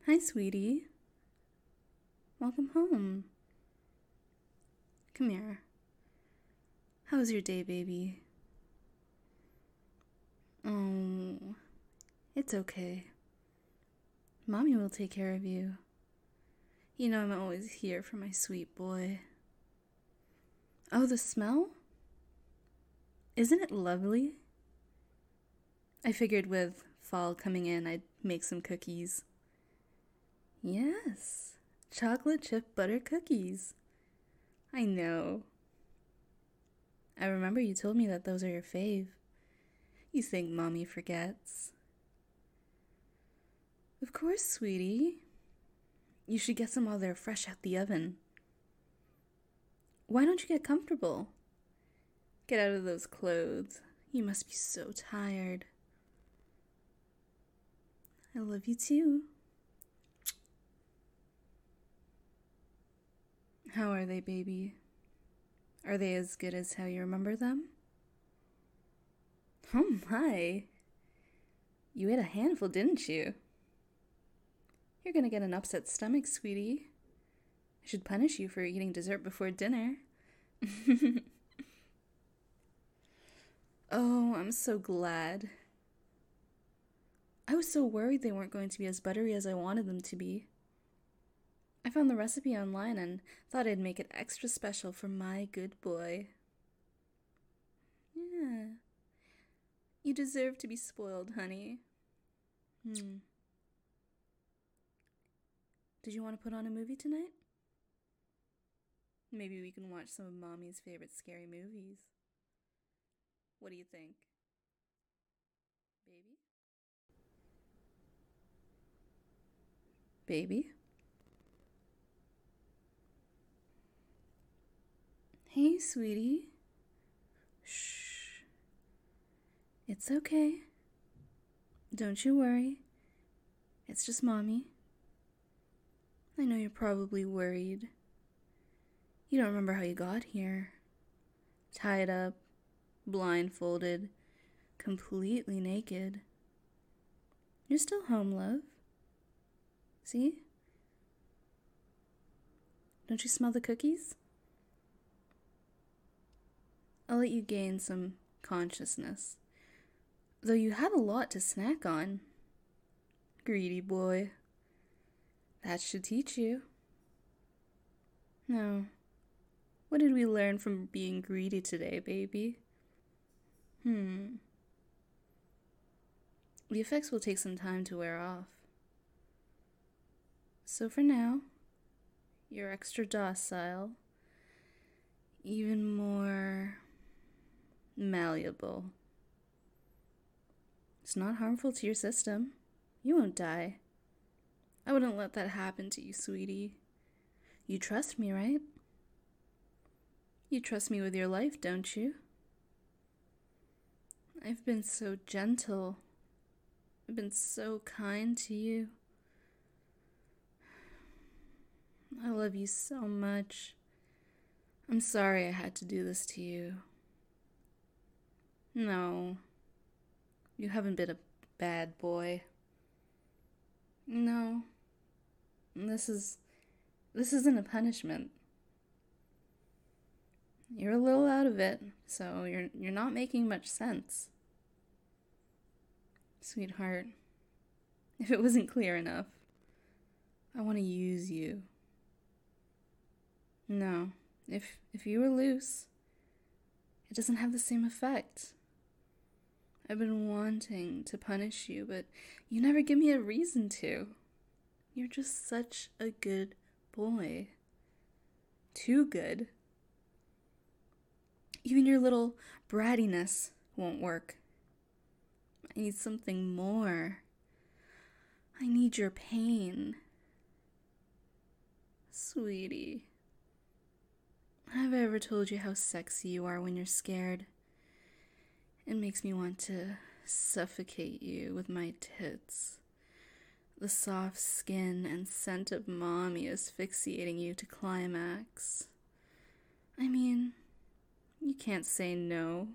Hi, sweetie. Welcome home. Come here. How was your day, baby? Oh, it's okay. Mommy will take care of you. You know I'm always here for my sweet boy. Oh, the smell? Isn't it lovely? I figured with fall coming in, I'd make some cookies. Yes, chocolate chip butter cookies. I know. I remember you told me that those are your fave. You think Mommy forgets. Of course, sweetie. You should get some while they're fresh out the oven. Why don't you get comfortable? Get out of those clothes. You must be so tired. I love you too. How are they, baby? Are they as good as how you remember them? Oh my. You ate a handful, didn't you? You're gonna get an upset stomach, sweetie. I should punish you for eating dessert before dinner. Oh, I'm so glad. I was so worried they weren't going to be as buttery as I wanted them to be. I found the recipe online and thought I'd make it extra special for my good boy. Yeah. You deserve to be spoiled, honey. Did you want to put on a movie tonight? Maybe we can watch some of Mommy's favorite scary movies. What do you think? Baby? Baby? Hey, sweetie. Shh. It's okay. Don't you worry. It's just Mommy. I know you're probably worried. You don't remember how you got here. Tied up, blindfolded, completely naked. You're still home, love. See? Don't you smell the cookies? I'll let you gain some consciousness. Though you had a lot to snack on. Greedy boy. That should teach you. Now, what did we learn from being greedy today, baby? The effects will take some time to wear off. So for now, you're extra docile, even more malleable. It's not harmful to your system. You won't die. I wouldn't let that happen to you, sweetie. You trust me, right? You trust me with your life, don't you? I've been so gentle. I've been so kind to you. I love you so much. I'm sorry I had to do this to you. No, you haven't been a bad boy. No, this isn't a punishment. You're a little out of it, so you're not making much sense. Sweetheart, if it wasn't clear enough, I want to use you. No, if you were loose, it doesn't have the same effect. I've been wanting to punish you, but you never give me a reason to. You're just such a good boy. Too good. Even your little brattiness won't work. I need something more. I need your pain. Sweetie, have I ever told you how sexy you are when you're scared? It makes me want to suffocate you with my tits. The soft skin and scent of Mommy asphyxiating you to climax. I mean, you can't say no.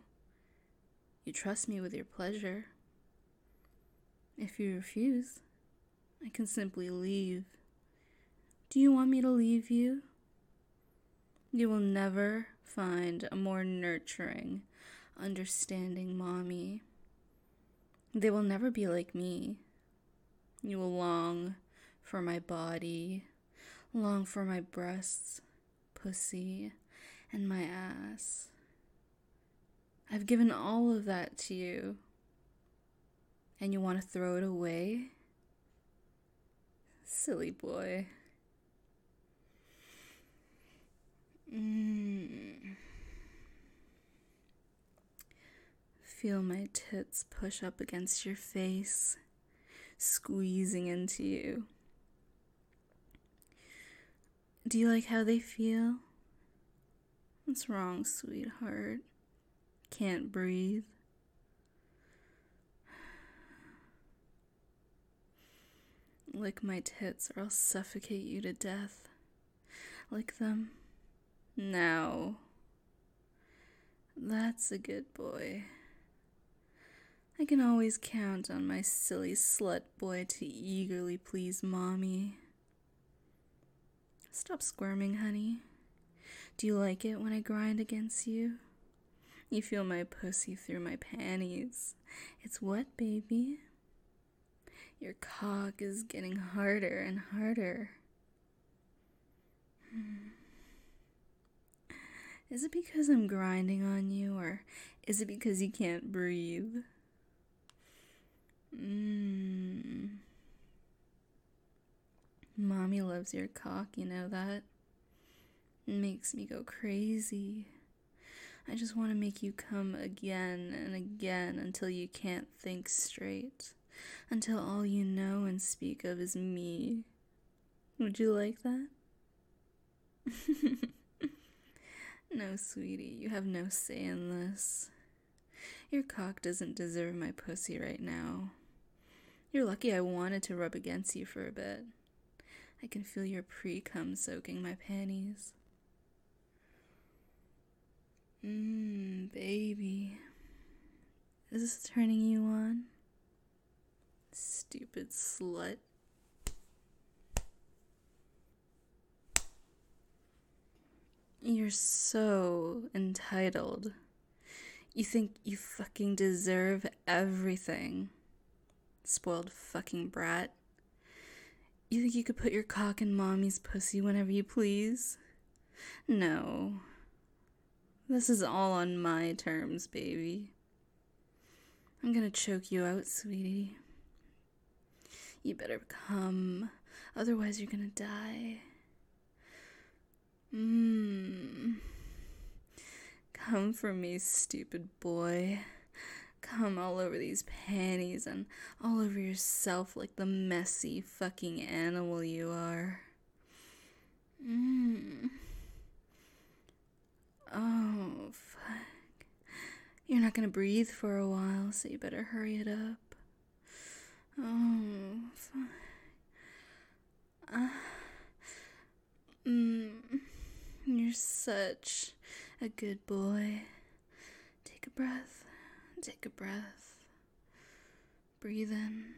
You trust me with your pleasure. If you refuse, I can simply leave. Do you want me to leave you? You will never find a more nurturing, understanding mommy. They will never be like me. You will long for my body, long for my breasts, pussy, and my ass. I've given all of that to you, and you want to throw it away? Silly boy. Feel my tits push up against your face, squeezing into you. Do you like how they feel? What's wrong, sweetheart? Can't breathe? Lick my tits or I'll suffocate you to death. Lick them. Now. That's a good boy. I can always count on my silly slut boy to eagerly please mommy. Stop squirming, honey. Do you like it when I grind against you? You feel my pussy through my panties. It's wet, baby. Your cock is getting harder and harder. Is it because I'm grinding on you, or is it because you can't breathe? Mommy loves your cock, you know that? It makes me go crazy. I just want to make you come again and again until you can't think straight. Until all you know and speak of is me. Would you like that? No, sweetie, you have no say in this. Your cock doesn't deserve my pussy right now. You're lucky I wanted to rub against you for a bit. I can feel your pre-cum soaking my panties. Baby. Is this turning you on? Stupid slut. You're so entitled. You think you fucking deserve everything. Spoiled fucking brat. You think you could put your cock in mommy's pussy whenever you please? No. This is all on my terms, baby. I'm gonna choke you out, sweetie. You better come, otherwise you're gonna die. Come for me, stupid boy. Come all over these panties and all over yourself like the messy fucking animal you are. Oh, fuck. You're not gonna breathe for a while, so you better hurry it up. Oh, fuck. You're such a good boy. Take a breath. Take a breath. Breathe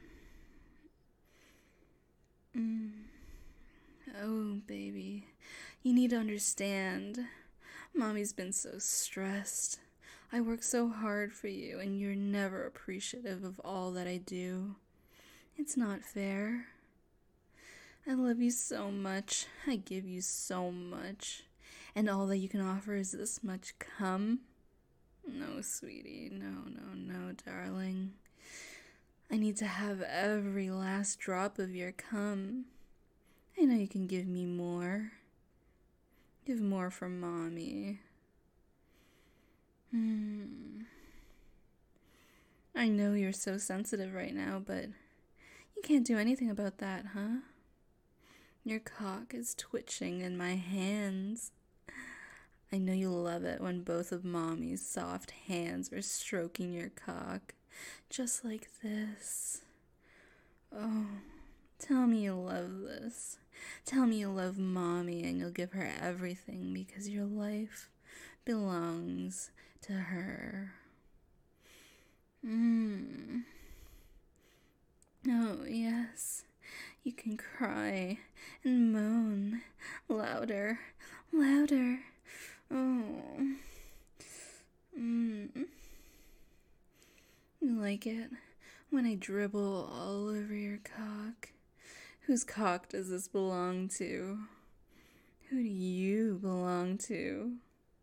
in. Oh, baby. You need to understand. Mommy's been so stressed. I work so hard for you, and you're never appreciative of all that I do. It's not fair. I love you so much. I give you so much. And all that you can offer is this much cum? No, sweetie. No, darling. I need to have every last drop of your cum. I know you can give me more. Give more for mommy. I know you're so sensitive right now, but you can't do anything about that, huh? Your cock is twitching in my hands. I know you love it when both of mommy's soft hands are stroking your cock, just like this. Oh, tell me you love this. Tell me you love mommy and you'll give her everything because your life belongs to her. Oh, yes. You can cry and moan louder, louder. Oh. You like it when I dribble all over your cock? Whose cock does this belong to? Who do you belong to?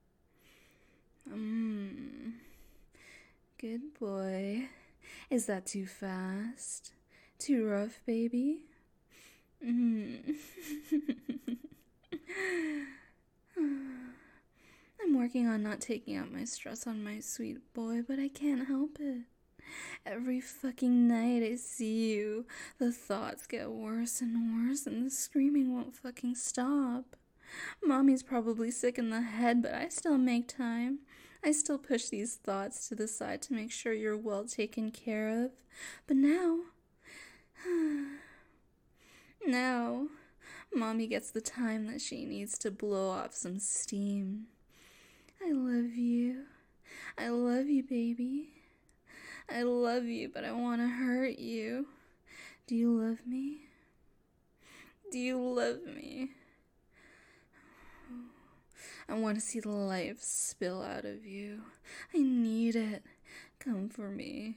Good boy. Is that too fast? Too rough, baby? I'm working on not taking out my stress on my sweet boy, but I can't help it. Every fucking night I see you, the thoughts get worse and worse, and the screaming won't fucking stop. Mommy's probably sick in the head, but I still make time. I still push these thoughts to the side to make sure you're well taken care of. But now, Mommy gets the time that she needs to blow off some steam. I love you. I love you, baby. I love you, but I want to hurt you. Do you love me? Do you love me? I want to see the life spill out of you. I need it. Come for me.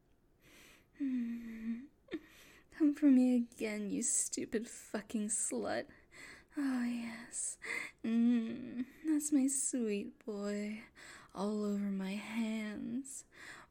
Come for me again, you stupid fucking slut. Oh, yes. That's my sweet boy. All over my hands.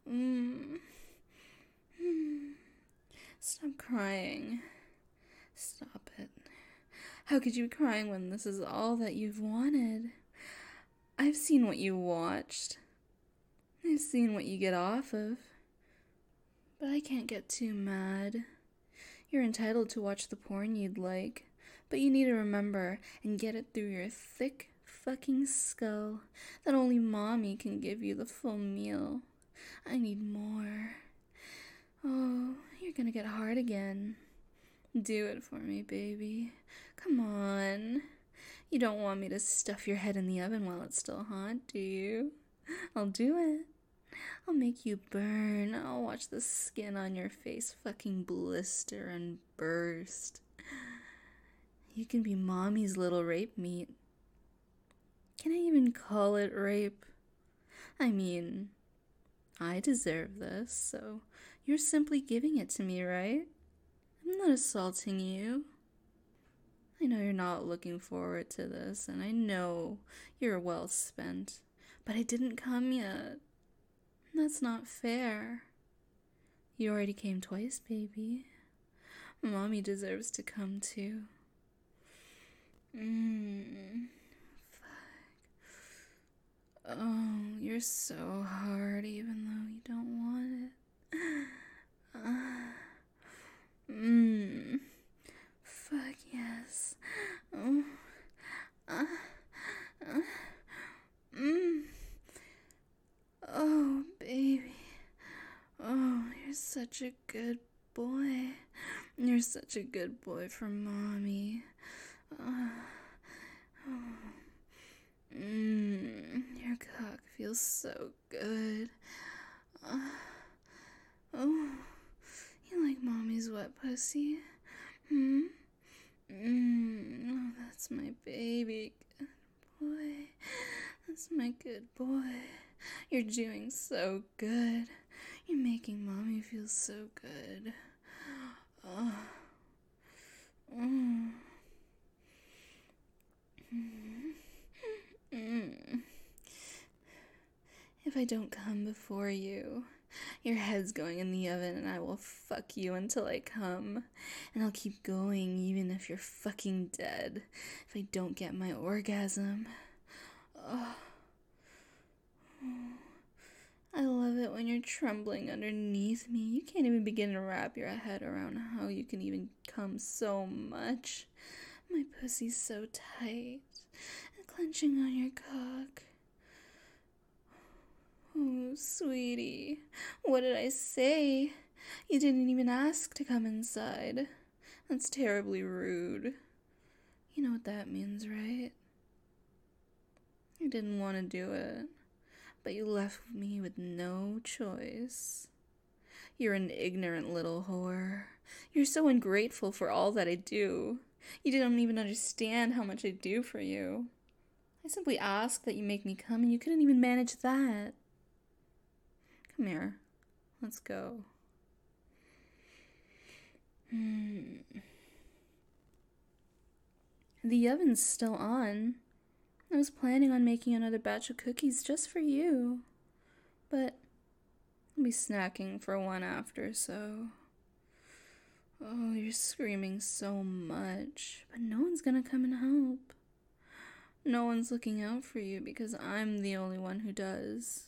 Stop crying. Stop it. How could you be crying when this is all that you've wanted? I've seen what you watched. I've seen what you get off of. But I can't get too mad. You're entitled to watch the porn you'd like, but you need to remember and get it through your thick fucking skull that only Mommy can give you the full meal. I need more. Oh, you're gonna get hard again. Do it for me, baby. Come on. You don't want me to stuff your head in the oven while it's still hot, do you? I'll do it. I'll make you burn. I'll watch the skin on your face fucking blister and burst. You can be Mommy's little rape meat. Can I even call it rape? I mean, I deserve this, so you're simply giving it to me, right? I'm not assaulting you. I know you're not looking forward to this, and I know you're well spent, but I didn't come yet. That's not fair. You already came twice, baby. Mommy deserves to come too. Fuck. Oh, you're so hard even though you don't want it. Fuck yes. Oh. Oh, baby. Oh, you're such a good boy. You're such a good boy for Mommy. Your cock feels so good. Oh, you like Mommy's wet pussy? Oh, that's my baby. Good boy. That's my good boy. You're doing so good. You're making Mommy feel so good. If I don't come before you, your head's going in the oven and I will fuck you until I come. And I'll keep going even if you're fucking dead. If I don't get my orgasm. I love it when you're trembling underneath me. You can't even begin to wrap your head around how you can even come so much. My pussy's so tight and clenching on your cock. Oh, sweetie, what did I say? You didn't even ask to come inside. That's terribly rude. You know what that means, right? You didn't want to do it, but you left me with no choice. You're an ignorant little whore. You're so ungrateful for all that I do. You don't even understand how much I do for you. I simply ask that you make me come, and you couldn't even manage that. Come here. Let's go. The oven's still on. I was planning on making another batch of cookies just for you. But I'll be snacking for one after, so... Oh, you're screaming so much, but no one's gonna come and help. No one's looking out for you because I'm the only one who does.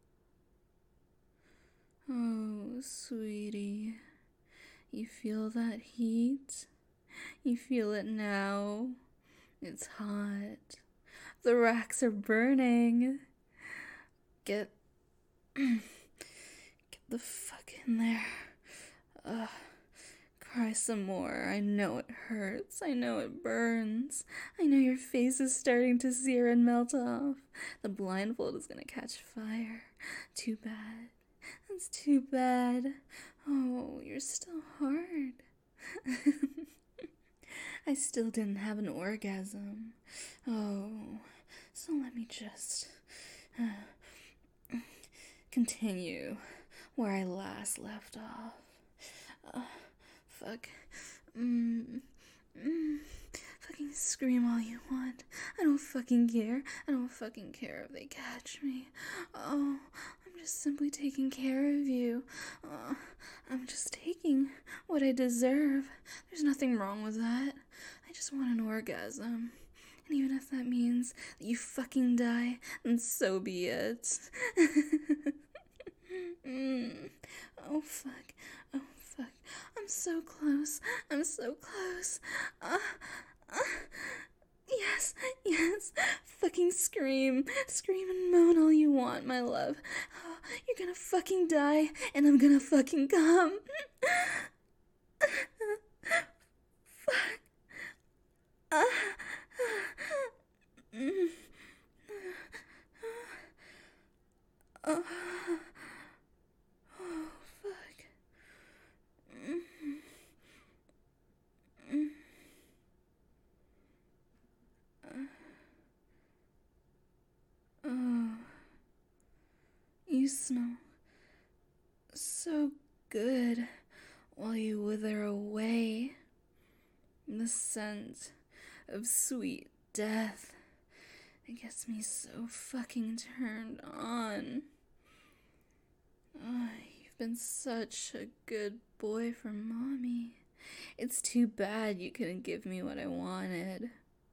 Oh, sweetie, you feel that heat? You feel it now? It's hot. The racks are burning. Get the fuck in there. Cry some more. I know it hurts. I know it burns. I know your face is starting to sear and melt off. The blindfold is gonna catch fire. Too bad. That's too bad. Oh, you're still hard. I still didn't have an orgasm. Oh, so let me just continue where I last left off. Fuck. Fucking scream all you want. I don't fucking care. I don't fucking care if they catch me. Oh, I'm just simply taking care of you. I'm just taking what I deserve. There's nothing wrong with that. I just want an orgasm. And even if that means that you fucking die, then so be it. Oh, fuck. Oh, fuck. I'm so close. I'm so close. Yes, yes. Fucking scream. Scream and moan all you want, my love. Oh, you're gonna fucking die, and I'm gonna fucking come. Fuck. Oh, fuck. Oh, you smell so good while you wither away. The scent of sweet death. It gets me so fucking turned on. Oh, you've been such a good boy for Mommy. It's too bad you couldn't give me what I wanted.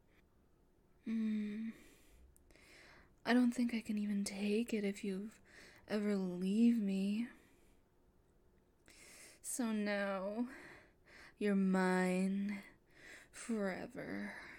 I don't think I can even take it if you ever leave me. So now, you're mine forever.